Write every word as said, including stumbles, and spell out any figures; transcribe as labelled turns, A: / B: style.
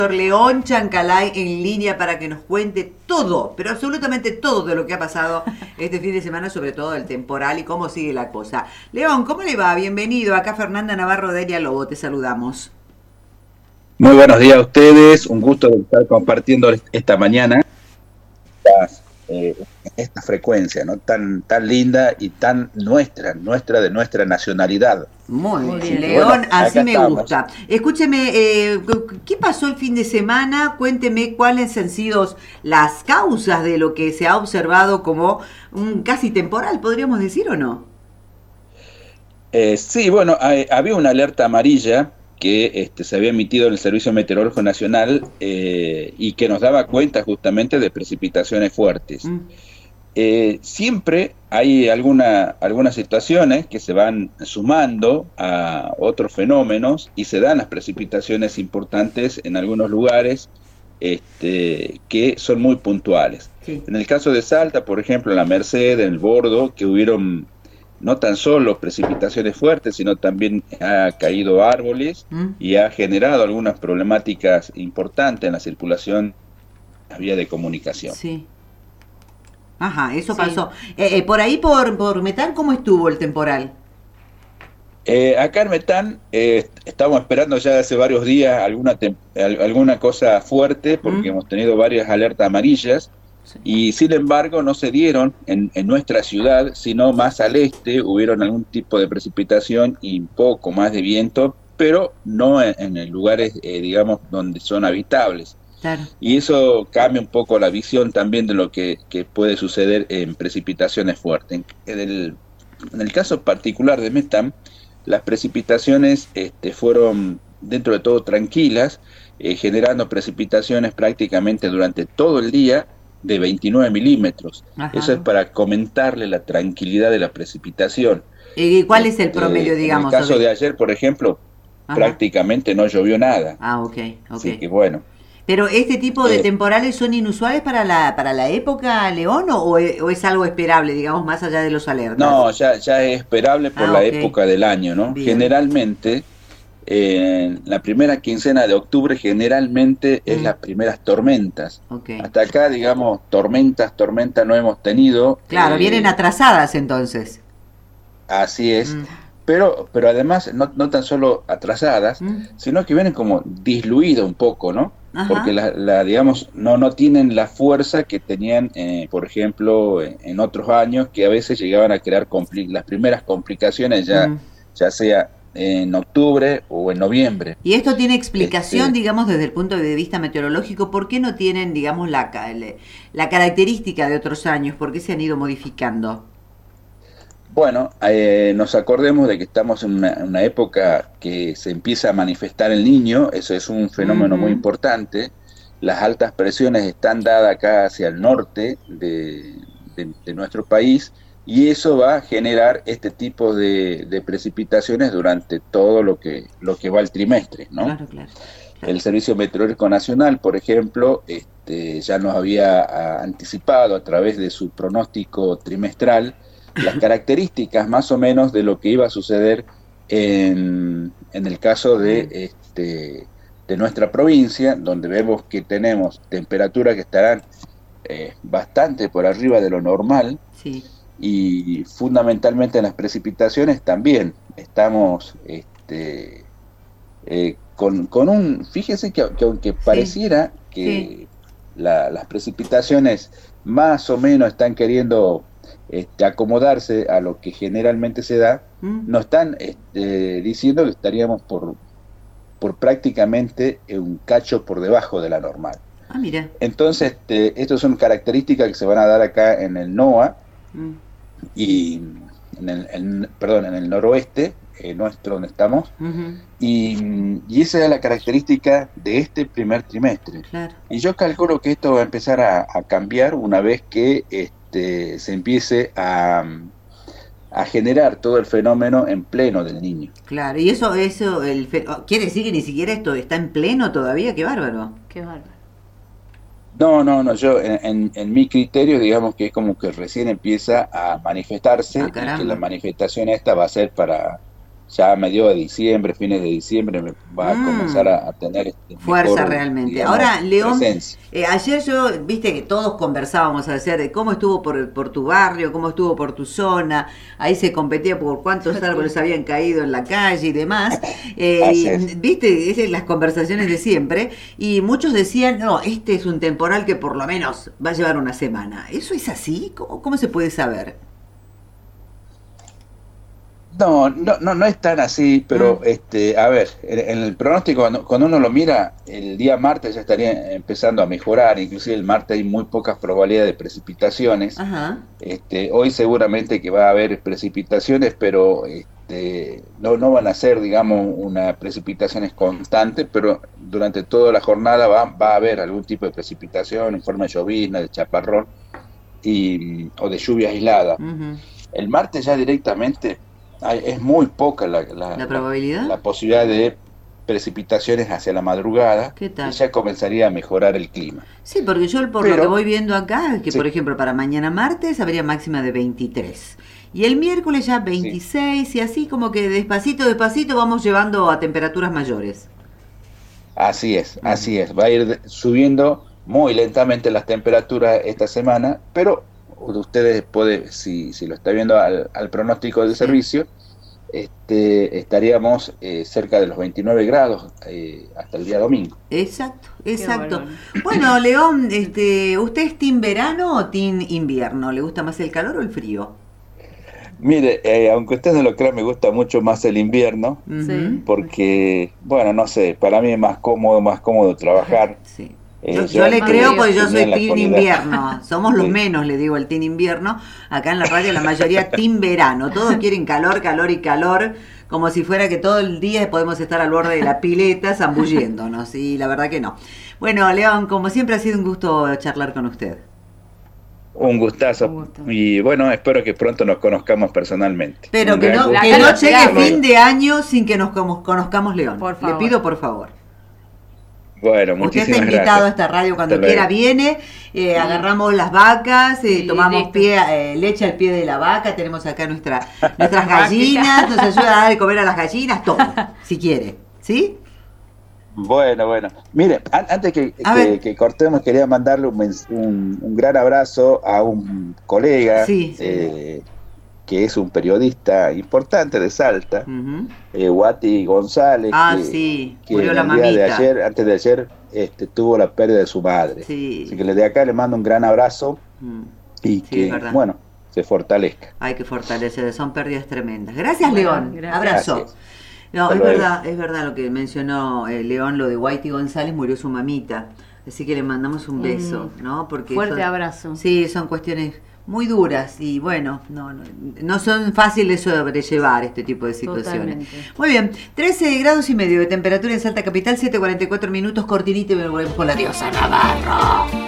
A: León Chancalay en línea para que nos cuente todo, pero absolutamente todo de lo que ha pasado este fin de semana, sobre todo el temporal y cómo sigue la cosa. León, ¿cómo le va? Bienvenido. Acá Fernanda Navarro de Elia Lobo, te saludamos.
B: Muy buenos días a ustedes, un gusto de estar compartiendo esta mañana esta, eh, esta frecuencia, ¿no? Tan, tan linda y tan nuestra, nuestra de nuestra nacionalidad.
A: Muy, Muy bien, León, bueno, así me estamos. gusta. Escúcheme, eh, ¿qué pasó el fin de semana? Cuénteme cuáles han sido las causas de lo que se ha observado como un casi temporal, podríamos decir, ¿o no?
B: Eh, sí, bueno, hay, había una alerta amarilla que este, se había emitido en el Servicio Meteorológico Nacional eh, y que nos daba cuenta justamente de precipitaciones fuertes. Mm. Eh, siempre hay alguna, algunas situaciones que se van sumando a otros fenómenos y se dan las precipitaciones importantes en algunos lugares este, que son muy puntuales. Sí. En el caso de Salta, por ejemplo, en la Merced, en el Bordo, que hubieron no tan solo precipitaciones fuertes, sino también ha caído árboles ¿Mm? y ha generado algunas problemáticas importantes en la circulación, la vía de comunicación.
A: Sí. Ajá, eso sí. pasó. Eh, eh, por ahí, por, por Metán, ¿cómo estuvo el temporal?
B: Eh, acá en Metán eh, estamos esperando ya hace varios días alguna, alguna cosa fuerte, porque ¿Mm? hemos tenido varias alertas amarillas, sí. y sin embargo no se dieron en, en nuestra ciudad, sino más al este, hubieron algún tipo de precipitación y un poco más de viento, pero no en, en lugares, eh, digamos, donde son habitables. Claro. Y eso cambia un poco la visión también de lo que, que puede suceder en precipitaciones fuertes. En el, en el caso particular de Metán, las precipitaciones este, fueron dentro de todo tranquilas, eh, generando precipitaciones prácticamente durante todo el día de veintinueve milímetros. Ajá. Eso es para comentarle la tranquilidad de la precipitación.
A: ¿Y cuál es el promedio,
B: este,
A: digamos?
B: En el caso
A: sobre...
B: de ayer, por ejemplo, Ajá. prácticamente no llovió nada.
A: Ah, ok, ok.
B: Así que bueno.
A: Pero este tipo de eh, temporales son inusuales para la para la época, León, o, o es algo esperable, digamos, más allá de los alertas.
B: No, ya, ya es esperable por ah, la okay. época del año, ¿no? Bien. Generalmente, eh, la primera quincena de octubre generalmente mm. es las primeras tormentas. Okay. Hasta acá, digamos, tormentas, tormentas no hemos tenido.
A: Claro, eh, vienen atrasadas entonces.
B: Así es. Mm. Pero, pero además, no, no tan solo atrasadas, mm. sino que vienen como diluidas un poco, ¿no? Ajá. Porque, la, la, digamos, no, no tienen la fuerza que tenían, eh, por ejemplo, en, en otros años, que a veces llegaban a crear las primeras complicaciones, ya, mm. ya sea en octubre o en noviembre.
A: ¿Y esto tiene explicación, este, digamos, desde el punto de vista meteorológico? ¿Por qué no tienen, digamos, la, la característica de otros años? ¿Por qué se han ido modificando?
B: Bueno, eh, nos acordemos de que estamos en una, una época que se empieza a manifestar el Niño, eso es un fenómeno uh-huh. muy importante. Las altas presiones están dadas acá hacia el norte de, de, de nuestro país, y eso va a generar este tipo de, de precipitaciones durante todo lo que, lo que va el trimestre, ¿no?
A: Claro, claro, claro.
B: El Servicio Meteorológico Nacional, por ejemplo, este, ya nos había a, anticipado a través de su pronóstico trimestral las características más o menos de lo que iba a suceder en, en el caso de, este, de nuestra provincia, donde vemos que tenemos temperaturas que estarán eh, bastante por arriba de lo normal,
A: sí.
B: y fundamentalmente en las precipitaciones también estamos este, eh, con, con un, fíjese que, que aunque pareciera sí. que sí. La, las precipitaciones más o menos están queriendo Este, acomodarse a lo que generalmente se da, mm. nos están este, diciendo que estaríamos por, por prácticamente un cacho por debajo de la normal.
A: Ah, mira.
B: Entonces, este, estas son características que se van a dar acá en el NOA mm. y en el, en, perdón, en el noroeste, eh, nuestro donde estamos, uh-huh. y, y esa es la característica de este primer trimestre.
A: Claro.
B: Y yo calculo que esto va a empezar a, a cambiar una vez que este, se empiece a, a generar todo el fenómeno en pleno del Niño.
A: Claro, y eso, eso el fe... quiere decir que ni siquiera esto está en pleno todavía. ¡Qué bárbaro!
C: ¡Qué bárbaro!
B: No, no, no, yo en, en, en mi criterio digamos que es como que recién empieza a manifestarse, ah, y que la manifestación esta va a ser para ya a mediados de diciembre, fines de diciembre, me va
A: Mm.
B: a comenzar a, a tener este,
A: Fuerza
B: mejor,
A: realmente.
B: digamos,
A: Ahora, León,
B: presencia.
A: eh, ayer yo, viste que todos conversábamos ayer de cómo estuvo por, por tu barrio, cómo estuvo por tu zona, ahí se competía por cuántos árboles habían caído en la calle y demás, eh,
B: Así
A: y,
B: es.
A: viste, esas las conversaciones de siempre, y muchos decían, no, este es un temporal que por lo menos va a llevar una semana. ¿Eso es así? ¿Cómo, cómo se puede saber?
B: No, no, no, no es tan así, pero
A: Mm.
B: este, a ver, en, en el pronóstico, cuando, cuando uno lo mira, el día martes ya estaría empezando a mejorar, inclusive el martes hay muy pocas probabilidades de precipitaciones.
A: Ajá.
B: Este, hoy seguramente que va a haber precipitaciones, pero este, no, no van a ser, digamos, una precipitaciones constantes, pero durante toda la jornada va, va a haber algún tipo de precipitación en forma de llovizna, de chaparrón y, o de lluvia aislada.
A: Ujú.
B: El martes ya directamente hay- es muy poca la, la,
A: ¿La
B: la,
A: probabilidad?
B: la posibilidad de precipitaciones hacia la madrugada
A: ¿Qué
B: y
A: tal?
B: ya comenzaría a mejorar el clima.
A: Sí, porque yo por lo que
B: Pero,
A: voy viendo acá, es que por
B: sí,
A: ejemplo para mañana martes habría máxima de veintitrés. Y el miércoles ya
B: sí,
A: veintiséis y así como que despacito, despacito vamos llevando a temperaturas mayores.
B: así es,
A: Mm.
B: así es. Va a ir de- subiendo muy lentamente las temperaturas esta semana, pero ustedes puede, si, si lo está viendo al, al pronóstico del
A: Sí,
B: servicio, este, estaríamos eh, cerca de los veintinueve grados eh, hasta el día domingo.
A: exacto,
C: Qué
A: exacto.
C: bárbaro.
A: Bueno, León, este, ¿usted es team verano o team invierno? ¿Le gusta más el calor o el frío?
B: Mire, eh, aunque usted no lo crea, me gusta mucho más el invierno,
C: Sí.
A: Ujú.
B: porque, bueno, no sé, para mí es más cómodo, más cómodo trabajar.
A: Sí.
B: Eh,
A: Yo,
B: yo
A: yo le
B: antes
A: creo porque yo
B: tenía
A: soy
B: en la
A: team
B: actualidad.
A: invierno. Somos los
B: Sí,
A: menos, le digo, el team invierno. Acá en la radio la mayoría team verano. Todos quieren calor, calor y calor, como si fuera que todo el día podemos estar al borde de la pileta zambulléndonos. Y la verdad que no. Bueno, León, como siempre ha sido un gusto charlar con usted.
B: un gustazo.
C: Un gusto.
B: Y bueno, espero que pronto nos conozcamos personalmente.
A: Pero
B: Un
A: que
B: gran
A: no,
B: gusto.
A: que
C: Acá
A: no
C: lo
A: llegue
C: esperamos.
A: fin de año sin que nos como- conozcamos León.
C: Por
A: Le
C: favor.
A: pido por favor.
B: Bueno,
A: Usted está
B: muchísimas
A: invitado
B: gracias.
A: a esta radio cuando
B: Hasta
A: quiera,
B: luego.
A: viene, eh, agarramos las vacas, eh,
C: Sí,
A: tomamos
C: listo.
A: pie, eh, leche al pie de la vaca, tenemos acá nuestra, nuestras
C: Vaquita.
A: gallinas, nos ayuda a dar de comer a las gallinas, todo, si quiere, ¿sí?
B: Bueno, bueno. Mire, an- antes que,
A: A
B: que-
A: ver.
B: que cortemos, quería mandarle un, mens- un- un gran abrazo a un colega
A: Sí.
B: eh, que es un periodista importante de Salta,
A: Ujú.
B: eh, Guati González,
A: Ah,
B: que,
A: sí,
B: que
A: murió
B: en
A: la
B: el día de
A: mamita.
B: ayer, antes de ayer, este, tuvo la pérdida de su madre.
A: Sí.
B: Así que desde acá le mando un gran abrazo
A: Mm.
B: y
A: Sí,
B: que,
A: es verdad.
B: bueno, se fortalezca.
A: Hay que fortalecer, son pérdidas tremendas. Gracias,
C: Bueno,
A: León.
C: gracias.
A: Abrazo.
B: Gracias.
A: No,
B: Hasta
A: es
B: luego.
A: verdad, es verdad lo que mencionó eh, León, lo de Whitey González, murió su mamita. Así que le mandamos un beso,
C: Mm.
A: ¿no? Porque
C: Fuerte
A: son-
C: abrazo.
A: Sí, son cuestiones muy duras y bueno, no, no, no son fáciles de sobrellevar este tipo de situaciones.
C: Totalmente.
A: Muy bien, trece grados y medio de temperatura en Salta Capital, siete cuarenta y cuatro minutos, cortinita y me volvemos con la diosa Navarro.